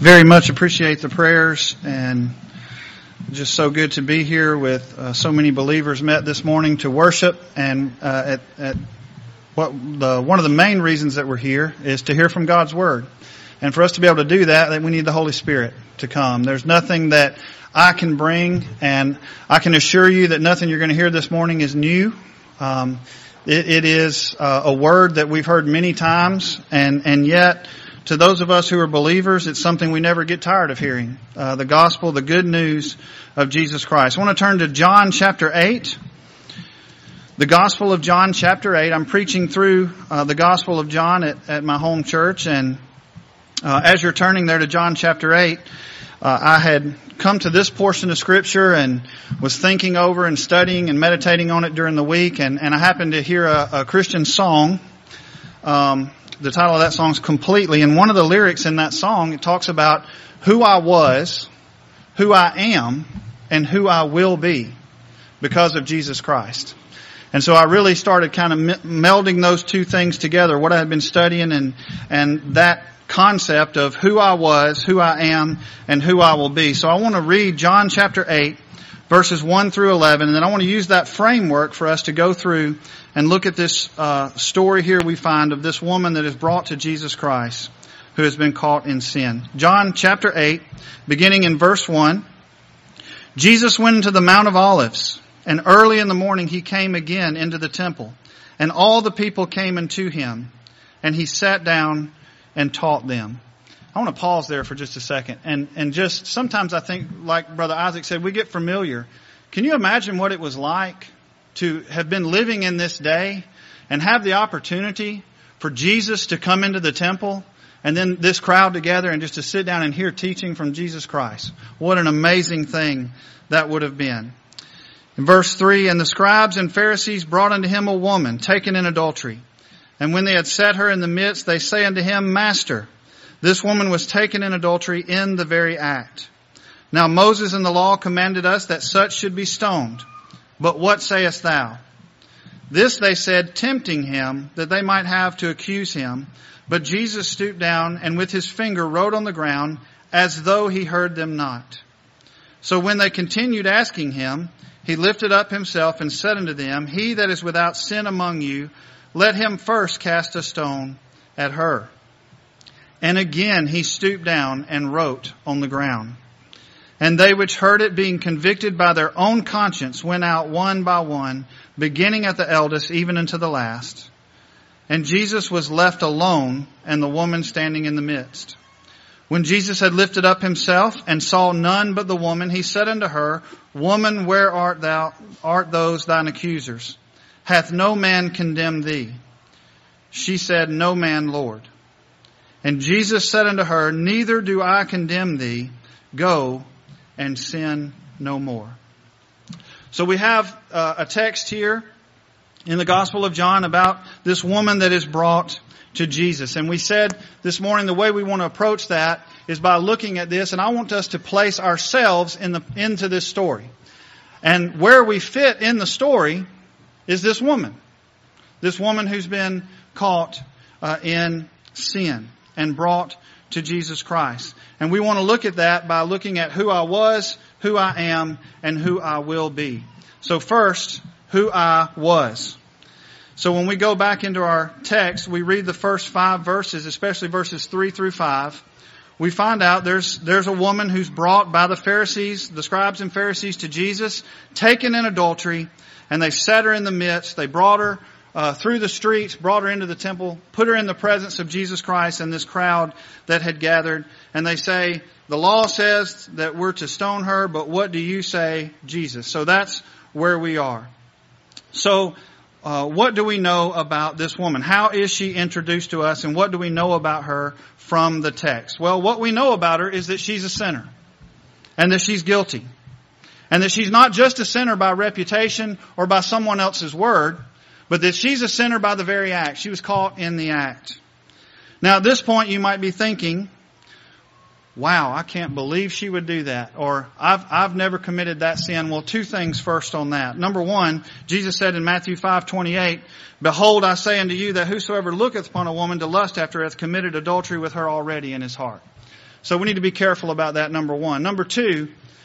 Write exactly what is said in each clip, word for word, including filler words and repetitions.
Very much appreciate the prayers, and just so good to be here with uh, so many believers met this morning to worship. And uh, at, at what the one of the main reasons that we're here is to hear from God's Word. And for us to be able to do that, that we need the Holy Spirit to come. There's nothing that I can bring, and I can assure you that nothing you're going to hear this morning is new. Um, it, it is uh, a word that we've heard many times, and and yet, to those of us who are believers, it's something we never get tired of hearing. Uh, the gospel, the good news of Jesus Christ. I want to turn to John chapter eight. The Gospel of John chapter eight. I'm preaching through uh, the Gospel of John at, at my home church, and uh, as you're turning there to John chapter eight, uh, I had come to this portion of Scripture and was thinking over and studying and meditating on it during the week, and, and I happened to hear a, a Christian song. Um, The title of that song is Completely. And one of the lyrics in that song, it talks about who I was, who I am, and who I will be because of Jesus Christ. And so I really started kind of melding those two things together, what I had been studying and, and that concept of who I was, who I am, and who I will be. So I want to read John chapter eight, verses one through eleven, and then I want to use that framework for us to go through and look at this uh, story here we find of this woman that is brought to Jesus Christ who has been caught in sin. John chapter eight, beginning in verse one. Jesus went into the Mount of Olives, and early in the morning he came again into the temple, and all the people came unto him, and he sat down and taught them. I want to pause there for just a second. And, and just sometimes I think, like Brother Isaac said, we get familiar. Can you imagine what it was like to have been living in this day and have the opportunity for Jesus to come into the temple and then this crowd together and just to sit down and hear teaching from Jesus Christ? What an amazing thing that would have been. In verse three, and the scribes and Pharisees brought unto him a woman taken in adultery. And when they had set her in the midst, they say unto him, Master, this woman was taken in adultery in the very act. Now Moses in the law commanded us that such should be stoned. But what sayest thou? This they said, tempting him, that they might have to accuse him. But Jesus stooped down and with his finger wrote on the ground, as though he heard them not. So when they continued asking him, he lifted up himself and said unto them, He that is without sin among you, let him first cast a stone at her. And again he stooped down and wrote on the ground. And they which heard it, being convicted by their own conscience, went out one by one, beginning at the eldest, even unto the last. And Jesus was left alone, and the woman standing in the midst. When Jesus had lifted up himself, and saw none but the woman, he said unto her, Woman, where art thou, art those thine accusers? Hath no man condemned thee? She said, No man, Lord. And Jesus said unto her, Neither do I condemn thee. Go and sin no more. So we have uh, a text here in the Gospel of John about this woman that is brought to Jesus. And we said this morning the way we want to approach that is by looking at this, and I want us to place ourselves in the into this story. And where we fit in the story is this woman. This woman who's been caught uh, in sin and brought to Jesus Christ. And we want to look at that by looking at who I was, who I am, and who I will be. So first, who I was. So when we go back into our text, we read the first five verses, especially verses three through five. We find out there's there's a woman who's brought by the Pharisees, the scribes and Pharisees, to Jesus, taken in adultery, and they set her in the midst. They brought her Uh, through the streets, brought her into the temple, put her in the presence of Jesus Christ and this crowd that had gathered. And they say, the law says that we're to stone her, but what do you say, Jesus? So that's where we are. So uh, what do we know about this woman? How is she introduced to us, and what do we know about her from the text? Well, what we know about her is that she's a sinner and that she's guilty. And that she's not just a sinner by reputation or by someone else's word, but that she's a sinner by the very act. She was caught in the act. Now at this point you might be thinking, wow, I can't believe she would do that. Or I've, I've never committed that sin. Well, two things first on that. Number one, Jesus said in Matthew five twenty-eight, Behold, I say unto you that whosoever looketh upon a woman to lust after her hath committed adultery with her already in his heart. So we need to be careful about that, number one. Number two,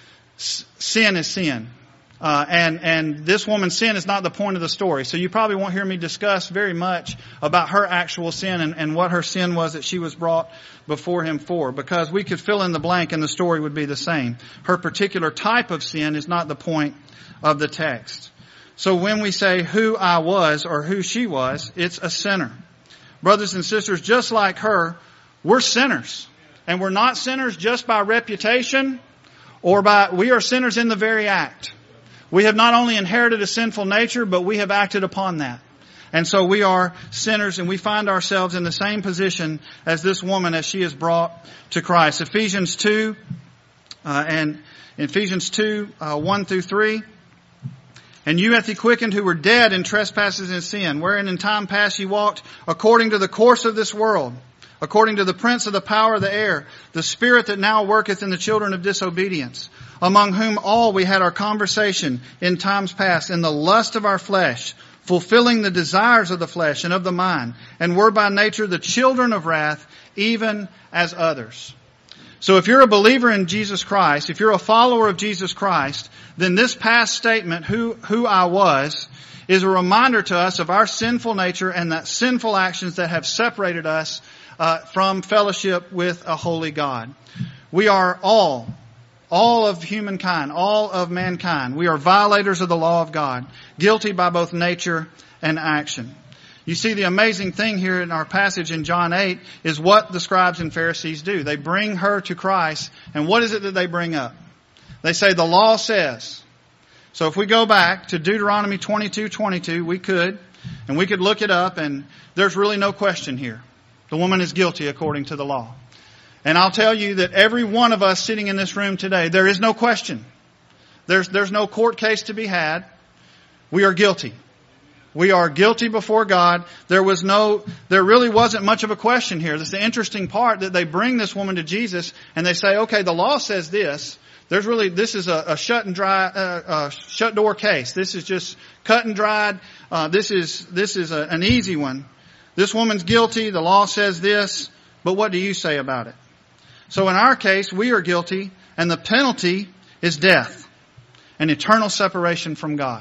sin is sin. Uh, and, and this woman's sin is not the point of the story. So you probably won't hear me discuss very much about her actual sin and, and what her sin was that she was brought before him for, because we could fill in the blank and the story would be the same. Her particular type of sin is not the point of the text. So when we say who I was or who she was, it's a sinner. Brothers and sisters, just like her, we're sinners. And we're not sinners just by reputation or by, we are sinners in the very act. We have not only inherited a sinful nature, but we have acted upon that. And so we are sinners, and we find ourselves in the same position as this woman as she is brought to Christ. Ephesians two, uh, and Ephesians two, uh, one through three. And you hath he quickened who were dead in trespasses and sin, wherein in time past ye walked according to the course of this world, according to the prince of the power of the air, the spirit that now worketh in the children of disobedience, among whom all we had our conversation in times past in the lust of our flesh, fulfilling the desires of the flesh and of the mind, and were by nature the children of wrath, even as others. So if you're a believer in Jesus Christ, if you're a follower of Jesus Christ, then this past statement, who, who I was, is a reminder to us of our sinful nature and that sinful actions that have separated us uh, from fellowship with a holy God. We are all All of humankind, all of mankind. We are violators of the law of God, guilty by both nature and action. You see, the amazing thing here in our passage in John eight is what the scribes and Pharisees do. They bring her to Christ, and what is it that they bring up? They say the law says. So if we go back to Deuteronomy twenty-two twenty-two, we could, and we could look it up, and there's really no question here. The woman is guilty according to the law. And I'll tell you that every one of us sitting in this room today, there is no question. There's, there's no court case to be had. We are guilty. We are guilty before God. There was no, there really wasn't much of a question here. That's the interesting part, that they bring this woman to Jesus and they say, okay, the law says this. There's really, this is a, a shut and dry, uh, uh, shut door case. This is just cut and dried. Uh, this is, this is a, an easy one. This woman's guilty. The law says this. But what do you say about it? So in our case, we are guilty, and the penalty is death, an eternal separation from God.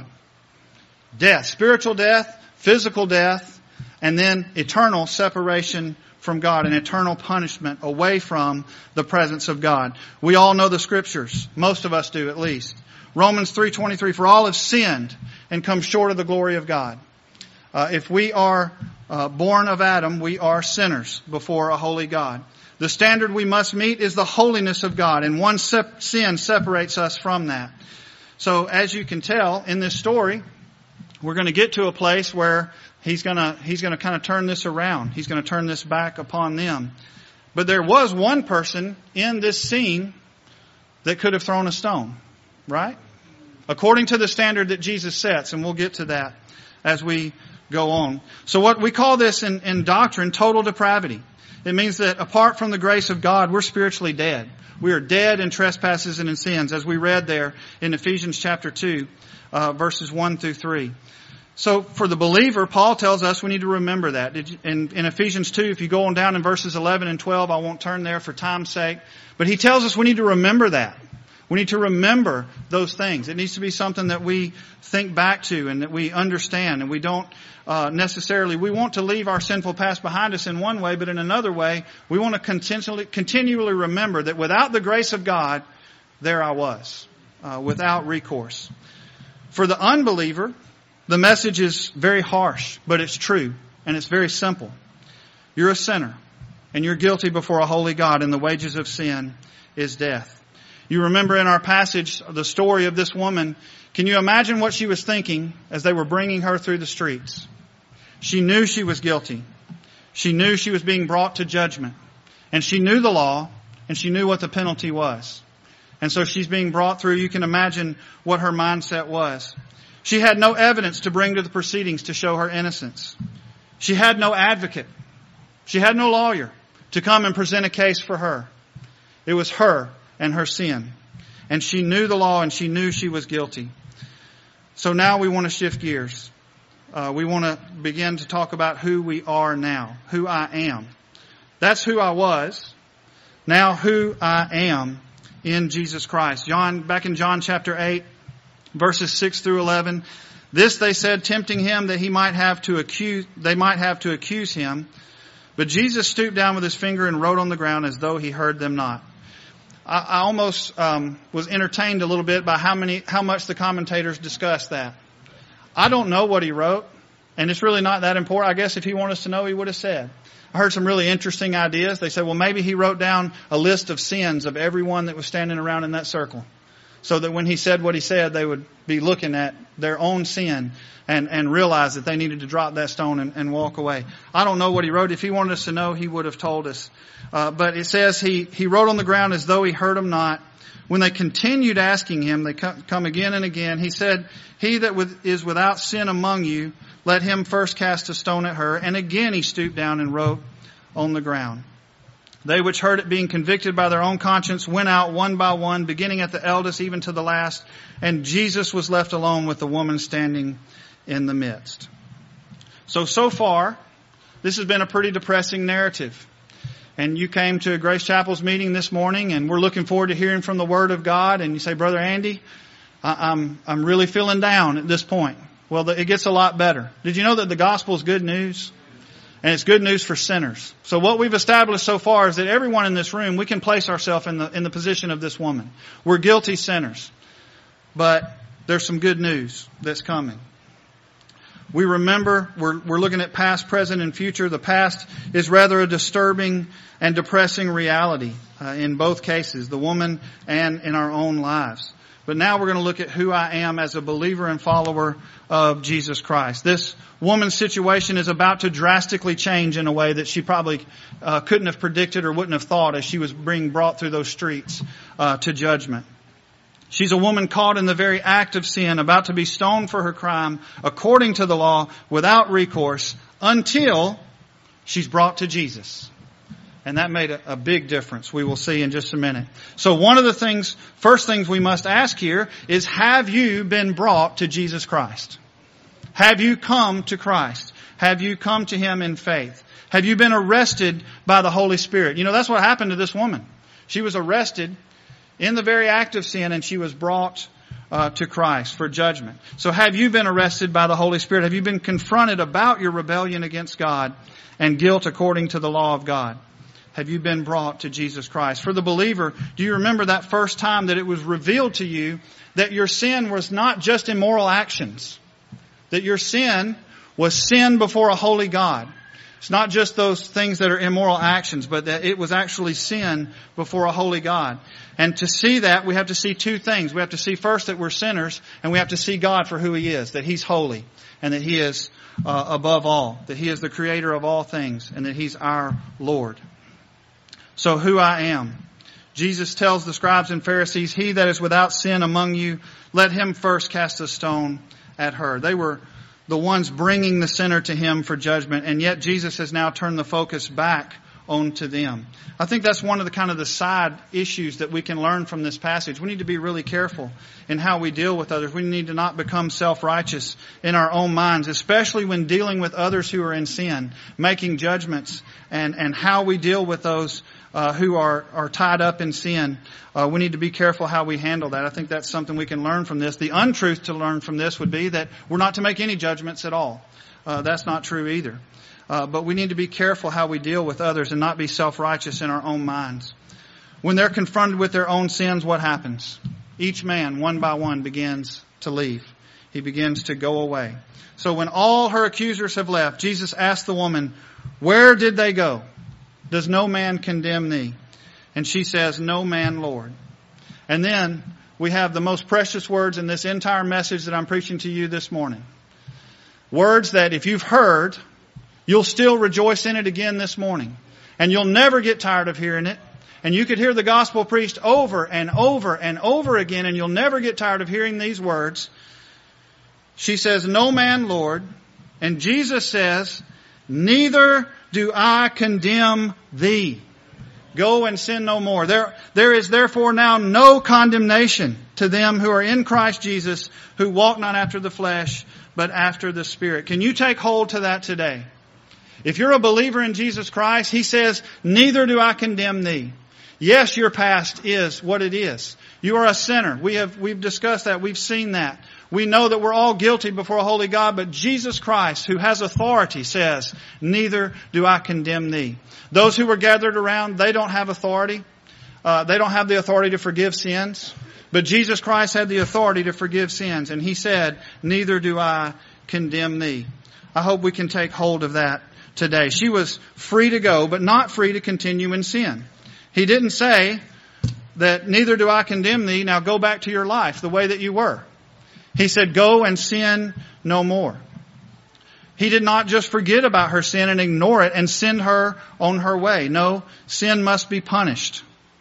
Death, spiritual death, physical death, and then eternal separation from God, an eternal punishment away from the presence of God. We all know the scriptures. Most of us do, at least. Romans three twenty-three, for all have sinned and come short of the glory of God. Uh, if we are uh, born of Adam, we are sinners before a holy God. The standard we must meet is the holiness of God, and one sep- sin separates us from that. So as you can tell in this story, we're going to get to a place where he's going to he's going to kind of turn this around. He's going to turn this back upon them. But there was one person in this scene that could have thrown a stone, right? According to the standard that Jesus sets, and we'll get to that as we go on. So what we call this in, in doctrine, total depravity. It means that apart from the grace of God, we're spiritually dead. We are dead in trespasses and in sins, as we read there in Ephesians chapter two, uh, verses one through three. So for the believer, Paul tells us we need to remember that. Did you, in, in Ephesians two, if you go on down in verses eleven and twelve, I won't turn there for time's sake. But he tells us we need to remember that. We need to remember those things. It needs to be something that we think back to and that we understand, and we don't uh, necessarily, we want to leave our sinful past behind us in one way, but in another way, we want to continually, continually remember that without the grace of God, there I was, uh, without recourse. For the unbeliever, the message is very harsh, but it's true, and it's very simple. You're a sinner, and you're guilty before a holy God, and the wages of sin is death. You remember in our passage the story of this woman. Can you imagine what she was thinking as they were bringing her through the streets? She knew she was guilty. She knew she was being brought to judgment. And she knew the law, and she knew what the penalty was. And so she's being brought through. You can imagine what her mindset was. She had no evidence to bring to the proceedings to show her innocence. She had no advocate. She had no lawyer to come and present a case for her. It was her and her sin. And she knew the law, and she knew she was guilty. So now we want to shift gears. Uh, we want to begin to talk about who we are now, who I am. That's who I was. now who I am in Jesus Christ. John, back in John chapter eight, verses six through eleven. This they said, tempting him that he might have to accuse, they might have to accuse him. But Jesus stooped down with his finger and wrote on the ground as though he heard them not. I, I almost um, was entertained a little bit by how many, how much the commentators discussed that. I don't know what he wrote, and it's really not that important. I guess if he wanted us to know, he would have said. I heard some really interesting ideas. They said, well, maybe he wrote down a list of sins of everyone that was standing around in that circle, so that when he said what he said, they would be looking at their own sin and, and realize that they needed to drop that stone and, and walk away. I don't know what he wrote. If he wanted us to know, he would have told us. Uh, but it says he, he wrote on the ground as though he heard them not. When they continued asking him, they come again and again. He said, he that with, is without sin among you, let him first cast a stone at her. And again he stooped down and wrote on the ground. They which heard it, being convicted by their own conscience, went out one by one, beginning at the eldest even to the last. And Jesus was left alone with the woman standing in the midst. So, so far, this has been a pretty depressing narrative. And you came to Grace Chapel's meeting this morning, and we're looking forward to hearing from the Word of God. And you say, Brother Andy, I, I'm I'm really feeling down at this point. Well, it gets a lot better. Did you know that the gospel is good news? And it's good news for sinners. So what we've established so far is that everyone in this room, we can place ourselves in the in the position of this woman. We're guilty sinners. But there's some good news that's coming. We remember, we're, we're looking at past, present, and future. The past is rather a disturbing and depressing reality uh, in both cases, the woman and in our own lives. But now we're going to look at who I am as a believer and follower of Jesus Christ. This woman's situation is about to drastically change in a way that she probably uh, couldn't have predicted or wouldn't have thought as she was being brought through those streets uh, to judgment. She's a woman caught in the very act of sin, about to be stoned for her crime according to the law without recourse until she's brought to Jesus. And that made a, a big difference. We will see in just a minute. So one of the things, first things we must ask here is, have you been brought to Jesus Christ? Have you come to Christ? Have you come to Him in faith? Have you been arrested by the Holy Spirit? You know, that's what happened to this woman. She was arrested in the very act of sin, and she was brought uh, to Christ for judgment. So have you been arrested by the Holy Spirit? Have you been confronted about your rebellion against God and guilt according to the law of God? Have you been brought to Jesus Christ? For the believer, do you remember that first time that it was revealed to you that your sin was not just immoral actions? That your sin was sin before a holy God. It's not just those things that are immoral actions, but that it was actually sin before a holy God. And to see that, we have to see two things. We have to see first that we're sinners, and we have to see God for who He is, that He's holy, and that He is uh, above all, that He is the creator of all things, and that He's our Lord. So who I am. Jesus tells the scribes and Pharisees, he that is without sin among you, let him first cast a stone at her. They were the ones bringing the sinner to Him for judgment, and yet Jesus has now turned the focus back onto them. I think that's one of the kind of the side issues that we can learn from this passage. We need to be really careful in how we deal with others. We need to not become self-righteous in our own minds, especially when dealing with others who are in sin, making judgments, and, and how we deal with those uh, who are, are tied up in sin. Uh, we need to be careful how we handle that. I think that's something we can learn from this. The untruth to learn from this would be that we're not to make any judgments at all. Uh, that's not true either. Uh, but we need to be careful how we deal with others and not be self-righteous in our own minds. When they're confronted with their own sins, what happens? Each man, one by one, begins to leave. He begins to go away. So when all her accusers have left, Jesus asked the woman, where did they go? Does no man condemn thee? And she says, no man, Lord. And then we have the most precious words in this entire message that I'm preaching to you this morning. Words that if you've heard, you'll still rejoice in it again this morning. And you'll never get tired of hearing it. And you could hear the gospel preached over and over and over again, and you'll never get tired of hearing these words. She says, no man, Lord. And Jesus says, neither do I condemn thee. Go and sin no more. There, there is therefore now no condemnation to them who are in Christ Jesus, who walk not after the flesh, but after the Spirit. Can you take hold to that today? If you're a believer in Jesus Christ, He says, neither do I condemn thee. Yes, your past is what it is. You are a sinner. We have, we've discussed that. We've seen that. We know that we're all guilty before a holy God, but Jesus Christ, who has authority, says, neither do I condemn thee. Those who were gathered around, they don't have authority. Uh, they don't have the authority to forgive sins. But Jesus Christ had the authority to forgive sins. And He said, neither do I condemn thee. I hope we can take hold of that today. She was free to go, but not free to continue in sin. He didn't say that neither do I condemn thee, now go back to your life the way that you were. He said, go and sin no more. He did not just forget about her sin and ignore it and send her on her way. No, sin must be punished.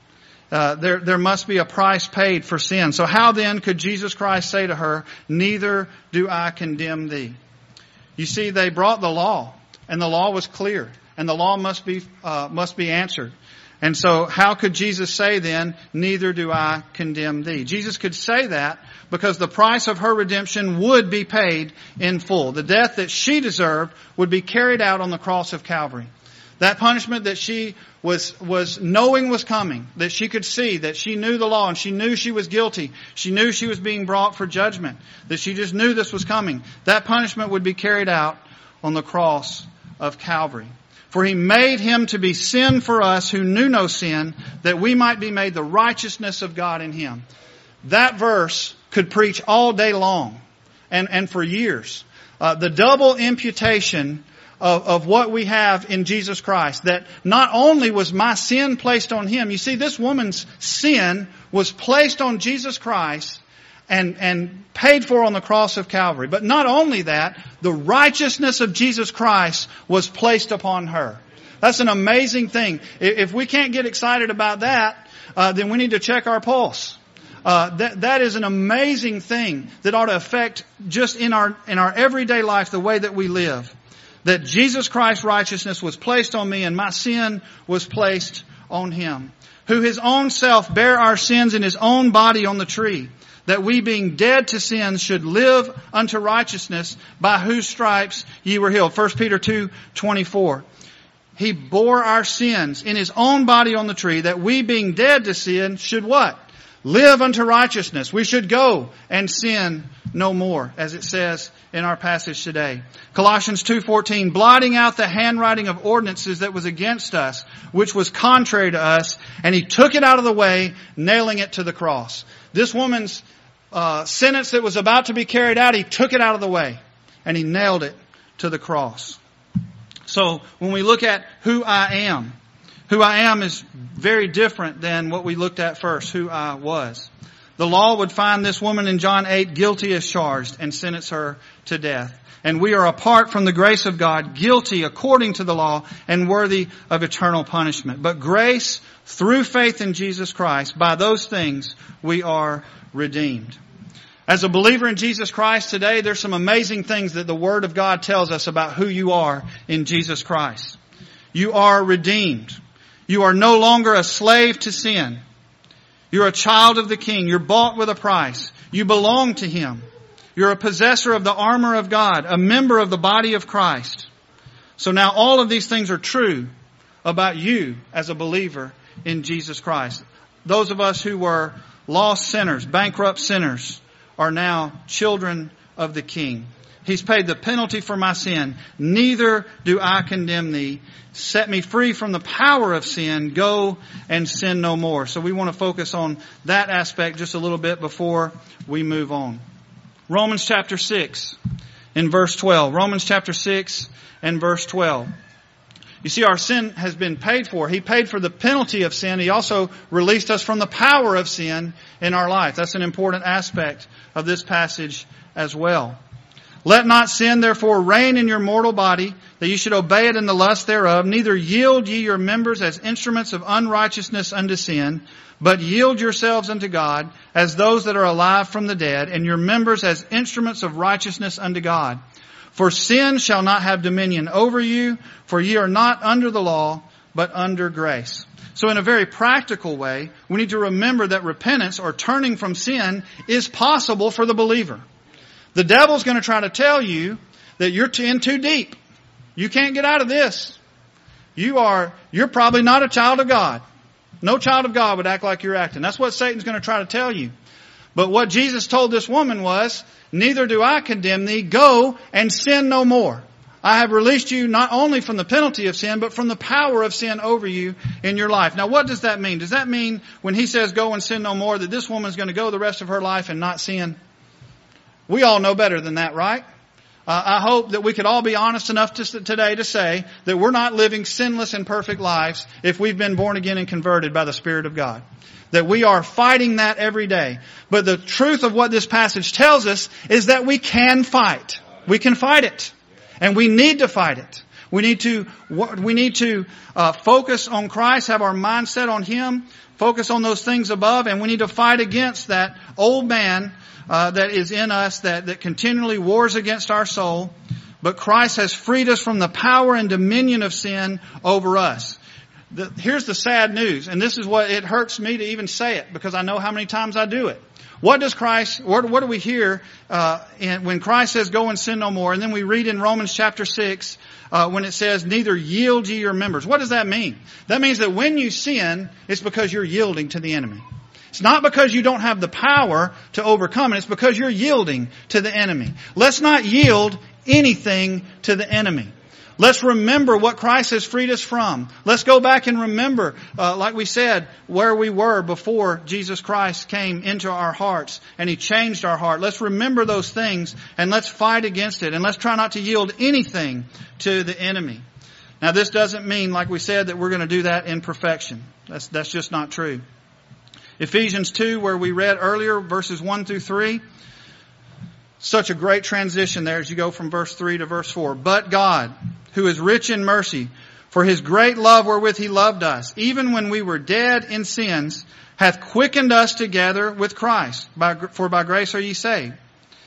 Uh, there, there must be a price paid for sin. So how then could Jesus Christ say to her, neither do I condemn thee? You see, they brought the law, and the law was clear, and the law must be, uh, must be answered. And so how could Jesus say then, neither do I condemn thee? Jesus could say that because the price of her redemption would be paid in full. The death that she deserved would be carried out on the cross of Calvary. That punishment that she was, was knowing was coming, that she could see, that she knew the law and she knew she was guilty. She knew she was being brought for judgment, that she just knew this was coming. That punishment would be carried out on the cross of Calvary. For He made Him to be sin for us who knew no sin, that we might be made the righteousness of God in Him. That verse could preach all day long and, and for years. Uh, the double imputation of, of what we have in Jesus Christ. That not only was my sin placed on Him. You see, this woman's sin was placed on Jesus Christ and, and paid for on the cross of Calvary. But not only that, the righteousness of Jesus Christ was placed upon her. That's an amazing thing. If we can't get excited about that, uh, then we need to check our pulse. Uh, that, that is an amazing thing that ought to affect just in our, in our everyday life the way that we live. That Jesus Christ's righteousness was placed on me and my sin was placed on Him. Who His own self bare our sins in His own body on the tree. That we being dead to sins should live unto righteousness, by whose stripes ye were healed. First Peter two twenty-four. He bore our sins in His own body on the tree, that we being dead to sin should what? Live unto righteousness. We should go and sin no more, as it says in our passage today. Colossians two fourteen, blotting out the handwriting of ordinances that was against us, which was contrary to us, and He took it out of the way, nailing it to the cross. This woman's uh, sentence that was about to be carried out, He took it out of the way, and He nailed it to the cross. So when we look at who I am, who I am is very different than what we looked at first, who I was. The law would find this woman in John eight guilty as charged and sentence her to death. And we are apart from the grace of God, guilty according to the law and worthy of eternal punishment. But grace, through faith in Jesus Christ, by those things we are redeemed. As a believer in Jesus Christ today, there's some amazing things that the Word of God tells us about who you are in Jesus Christ. You are redeemed. You are no longer a slave to sin. You're a child of the King. You're bought with a price. You belong to Him. You're a possessor of the armor of God, a member of the body of Christ. So now all of these things are true about you as a believer in Jesus Christ. Those of us who were lost sinners, bankrupt sinners, are now children of the King. He's paid the penalty for my sin. Neither do I condemn thee. Set me free from the power of sin. Go and sin no more. So we want to focus on that aspect just a little bit before we move on. Romans chapter six in verse twelve. Romans chapter six and verse twelve. You see, our sin has been paid for. He paid for the penalty of sin. He also released us from the power of sin in our life. That's an important aspect of this passage as well. Let not sin therefore reign in your mortal body, that you should obey it in the lust thereof. Neither yield ye your members as instruments of unrighteousness unto sin, but yield yourselves unto God as those that are alive from the dead, and your members as instruments of righteousness unto God. For sin shall not have dominion over you, for ye are not under the law, but under grace. So in a very practical way, we need to remember that repentance or turning from sin is possible for the believer. The devil's going to try to tell you that you're in too deep. You can't get out of this. You are, you're probably not a child of God. No child of God would act like you're acting. That's what Satan's going to try to tell you. But what Jesus told this woman was, neither do I condemn thee. Go and sin no more. I have released you not only from the penalty of sin, but from the power of sin over you in your life. Now, what does that mean? Does that mean when he says go and sin no more, that this woman's going to go the rest of her life and not sin? We all know better than that, right? Uh, I hope that we could all be honest enough to, today to say that we're not living sinless and perfect lives if we've been born again and converted by the Spirit of God. That we are fighting that every day. But the truth of what this passage tells us is that we can fight. We can fight it. And we need to fight it. We need to, we need to uh, focus on Christ, have our mindset on Him, focus on those things above, and we need to fight against that old man uh, that is in us that, that continually wars against our soul. But Christ has freed us from the power and dominion of sin over us. The, here's the sad news, and this is what it hurts me to even say it because I know how many times I do it. What does Christ, what, what do we hear uh, in, when Christ says go and sin no more? And then we read in Romans chapter six uh, when it says neither yield ye your members. What does that mean? That means that when you sin, it's because you're yielding to the enemy. It's not because you don't have the power to overcome it. It's because you're yielding to the enemy. Let's not yield anything to the enemy. Let's remember what Christ has freed us from. Let's go back and remember, uh, like we said, where we were before Jesus Christ came into our hearts and He changed our heart. Let's remember those things and let's fight against it. And let's try not to yield anything to the enemy. Now, this doesn't mean, like we said, that we're going to do that in perfection. That's, that's just not true. Ephesians two, where we read earlier, verses one through three. Such a great transition there as you go from verse three to verse four. But God, who is rich in mercy, for His great love wherewith He loved us, even when we were dead in sins, hath quickened us together with Christ. By, for by grace are ye saved.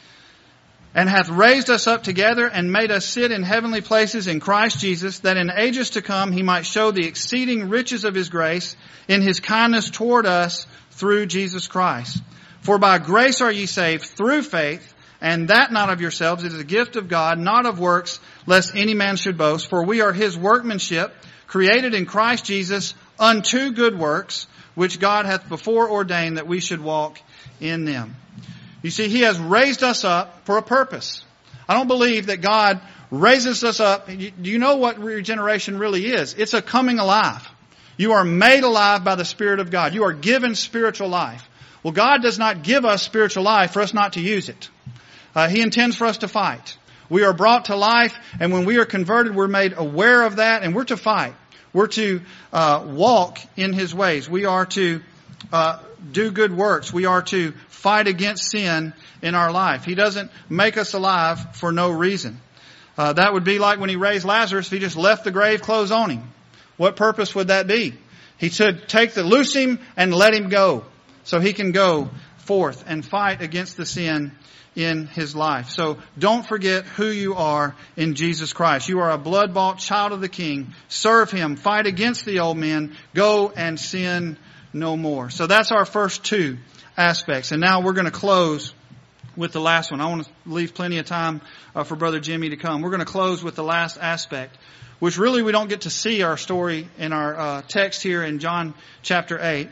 And hath raised us up together and made us sit in heavenly places in Christ Jesus, that in ages to come He might show the exceeding riches of His grace in His kindness toward us through Jesus Christ. For by grace are ye saved through faith, and that not of yourselves, it is a gift of God, not of works, lest any man should boast. For we are His workmanship, created in Christ Jesus unto good works, which God hath before ordained that we should walk in them. You see, He has raised us up for a purpose. I don't believe that God raises us up. Do you know what regeneration really is? It's a coming alive. You are made alive by the Spirit of God. You are given spiritual life. Well, God does not give us spiritual life for us not to use it. Uh, he intends for us to fight. We are brought to life, and when we are converted, we're made aware of that, and we're to fight. We're to uh, walk in His ways. We are to uh, do good works. We are to fight against sin in our life. He doesn't make us alive for no reason. Uh, that would be like when He raised Lazarus, if He just left the grave clothes on him. What purpose would that be? He said, take the, loose him and let him go, so he can go forth and fight against the sin in his life. So don't forget who you are in Jesus Christ. You are a blood-bought child of the King. Serve Him. Fight against the old men. Go and sin no more. So that's our first two aspects. And now we're going to close with the last one. I want to leave plenty of time uh, for Brother Jimmy to come. We're going to close with the last aspect, which really we don't get to see our story in our uh, text here in John chapter eight.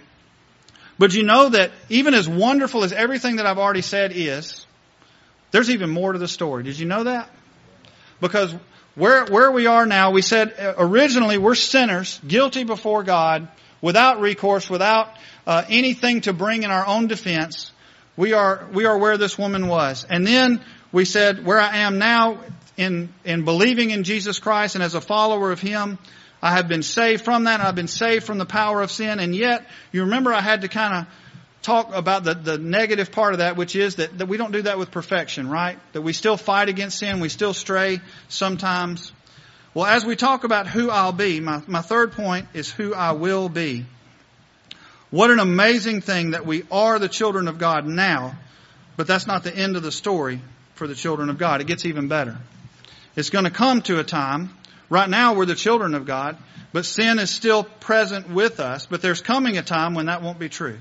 But you know that even as wonderful as everything that I've already said is, there's even more to the story. Did you know that? Because where where we are now, we said originally we're sinners, guilty before God, without recourse, without uh, anything to bring in our own defense. We are we are where this woman was. And then we said where I am now in in believing in Jesus Christ and as a follower of Him, I have been saved from that. I've been saved from the power of sin. And yet, you remember I had to kind of talk about the, the negative part of that, which is that, that we don't do that with perfection, right? That we still fight against sin. We still stray sometimes. Well, as we talk about who I'll be, my, my third point is who I will be. What an amazing thing that we are the children of God now, but that's not the end of the story for the children of God. It gets even better. It's going to come to a time. Right now we're the children of God, but sin is still present with us. But there's coming a time when that won't be true.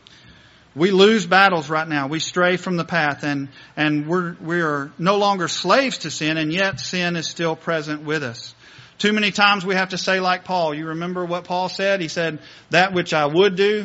We lose battles right now. We stray from the path, and, and we're, we are no longer slaves to sin, and yet sin is still present with us. Too many times we have to say like Paul. You remember what Paul said? He said, that which I would do,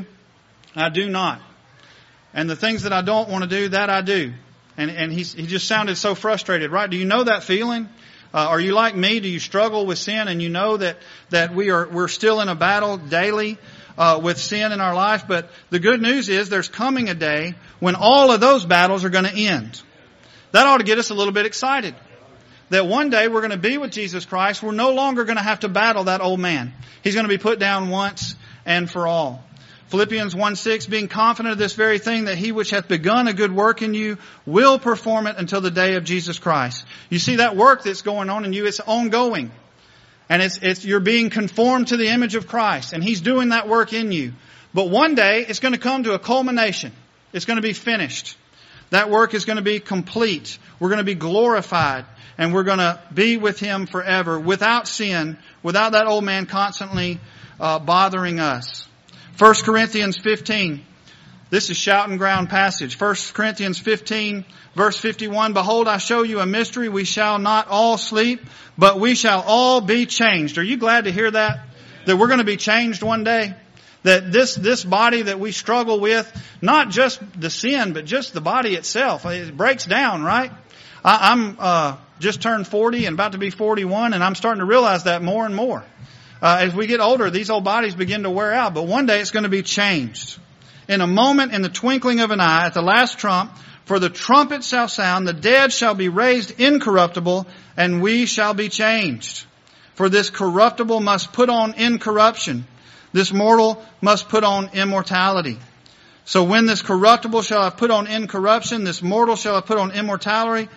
I do not. And the things that I don't want to do, that I do. And, and he's, he just sounded so frustrated, right? Do you know that feeling? Uh, are you like me? Do you struggle with sin and you know that, that we are, we're still in a battle daily, uh, with sin in our life? But the good news is there's coming a day when all of those battles are going to end. That ought to get us a little bit excited. That one day we're going to be with Jesus Christ. We're no longer going to have to battle that old man. He's going to be put down once and for all. Philippians one six, being confident of this very thing, that he which hath begun a good work in you will perform it until the day of Jesus Christ. You see that work that's going on in you, it's ongoing. And it's, it's, you're being conformed to the image of Christ. And He's doing that work in you. But one day it's going to come to a culmination. It's going to be finished. That work is going to be complete. We're going to be glorified. And we're going to be with Him forever without sin, without that old man constantly uh, bothering us. First Corinthians fifteen. This is shouting ground passage. First Corinthians fifteen, verse fifty-one. Behold, I show you a mystery. We shall not all sleep, but we shall all be changed. Are you glad to hear that? That we're going to be changed one day? That this, this body that we struggle with, not just the sin, but just the body itself. It breaks down, right? I, I'm, uh, just turned forty and about to be forty-one, and I'm starting to realize that more and more. Uh, as we get older, these old bodies begin to wear out, but one day it's going to be changed. In a moment, in the twinkling of an eye, at the last trump, for the trumpet shall sound, the dead shall be raised incorruptible, and we shall be changed. For this corruptible must put on incorruption. This mortal must put on immortality. So when this corruptible shall have put on incorruption, this mortal shall have put on immortality,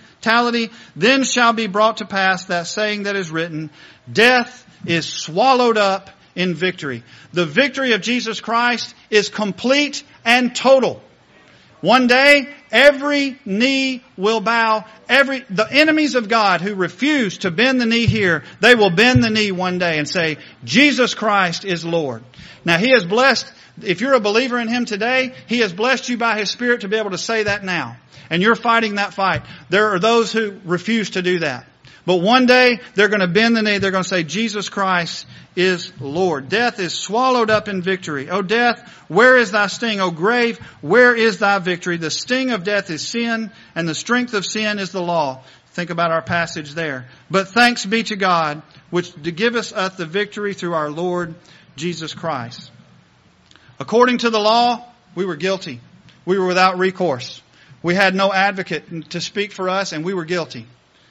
then shall be brought to pass that saying that is written, death is swallowed up in victory. The victory of Jesus Christ is complete and total. One day, every knee will bow. Every, the enemies of God who refuse to bend the knee here, they will bend the knee one day and say, Jesus Christ is Lord. Now, He has blessed, if you're a believer in Him today, He has blessed you by His Spirit to be able to say that now. And you're fighting that fight. There are those who refuse to do that. But one day, they're going to bend the knee. They're going to say, Jesus Christ is Lord. Death is swallowed up in victory. O death, where is thy sting? O grave, where is thy victory? The sting of death is sin, and the strength of sin is the law. Think about our passage there. But thanks be to God, which giveth us the victory through our Lord Jesus Christ. According to the law, we were guilty. We were without recourse. We had no advocate to speak for us, and we were guilty.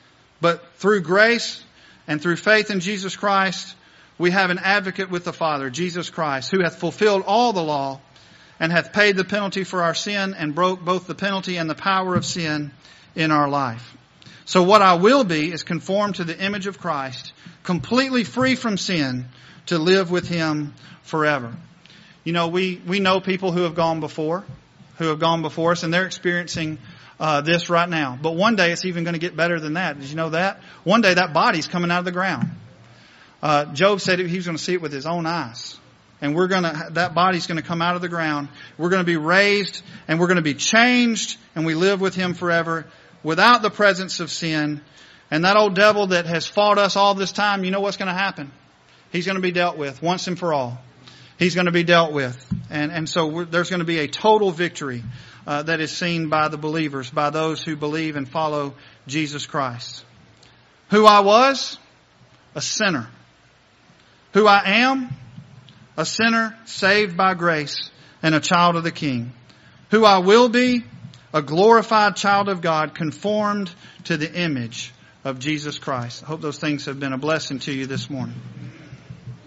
But through grace and through faith in Jesus Christ, we have an advocate with the Father, Jesus Christ, who hath fulfilled all the law and hath paid the penalty for our sin and broke both the penalty and the power of sin in our life. So what I will be is conformed to the image of Christ, completely free from sin, to live with Him forever. You know, we, we know people who have gone before, who have gone before us, and they're experiencing Uh, this right now. But one day it's even going to get better than that. Did you know that? One day that body's coming out of the ground. Uh, Job said he was going to see it with his own eyes. And we're going to, that body's going to come out of the ground. We're going to be raised and we're going to be changed and we live with Him forever without the presence of sin. And that old devil that has fought us all this time, you know what's going to happen? He's going to be dealt with once and for all. He's going to be dealt with. And, and so we're, there's going to be a total victory Uh, that is seen by the believers, by those who believe and follow Jesus Christ. Who I was? A sinner. Who I am? A sinner saved by grace and a child of the King. Who I will be? A glorified child of God, conformed to the image of Jesus Christ. I hope those things have been a blessing to you this morning.